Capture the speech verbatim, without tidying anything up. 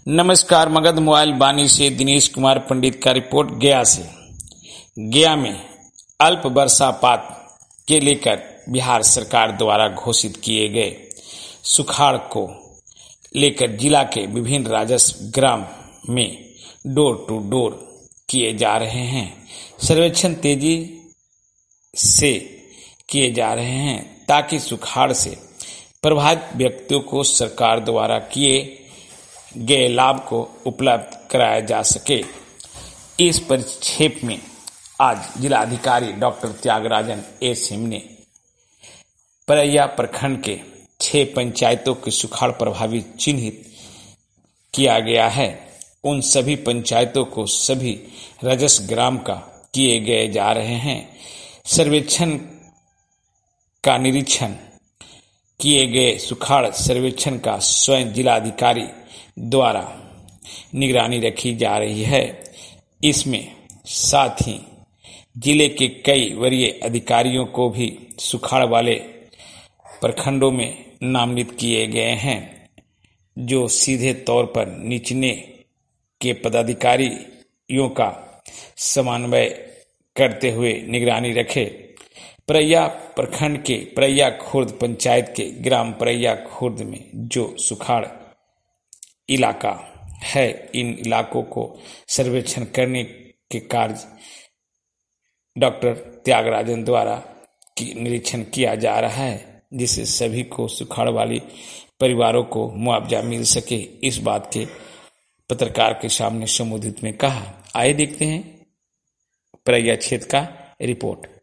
नमस्कार। मगध मोबाइल बानी से दिनेश कुमार पंडित का रिपोर्ट गया से। गया में अल्प वर्षापात के लेकर बिहार सरकार द्वारा घोषित किए गए सुखाड़ को लेकर जिला के विभिन्न राजस्व ग्राम में डोर टू डोर किए जा रहे हैं। सर्वेक्षण तेजी से किए जा रहे हैं ताकि सुखाड़ से प्रभावित व्यक्तियों को सरकार द्वारा किए गए लाभ को उपलब्ध कराया जा सके। इस परिप्रेक्ष्य में आज जिलाधिकारी डॉक्टर त्यागराजन ए सिंह ने परैया प्रखंड के छह पंचायतों के सुखाड़ प्रभावित चिन्हित किया गया है। उन सभी पंचायतों को सभी राजस्व ग्राम का किए गए जा रहे हैं। सर्वेक्षण का निरीक्षण किए गए सुखाड़ सर्वेक्षण का स्वयं जिलाधिकारी द्वारा निगरानी रखी जा रही है। इसमें साथ ही जिले के कई वरीय अधिकारियों को भी सुखाड़ वाले प्रखंडों में नामित किए गए हैं, जो सीधे तौर पर निचले के पदाधिकारियों का समन्वय करते हुए निगरानी रखे। परैया प्रखंड के परैया खुर्द पंचायत के ग्राम परैया खुर्द में जो सुखाड़ इलाका है, इन इलाकों को सर्वेक्षण करने के कार्य डॉक्टर त्यागराजन द्वारा की निरीक्षण किया जा रहा है, जिससे सभी को सुखाड़ वाली परिवारों को मुआवजा मिल सके। इस बात के पत्रकार के सामने संबोधित में कहा। आइए देखते हैं परैया क्षेत्र का रिपोर्ट।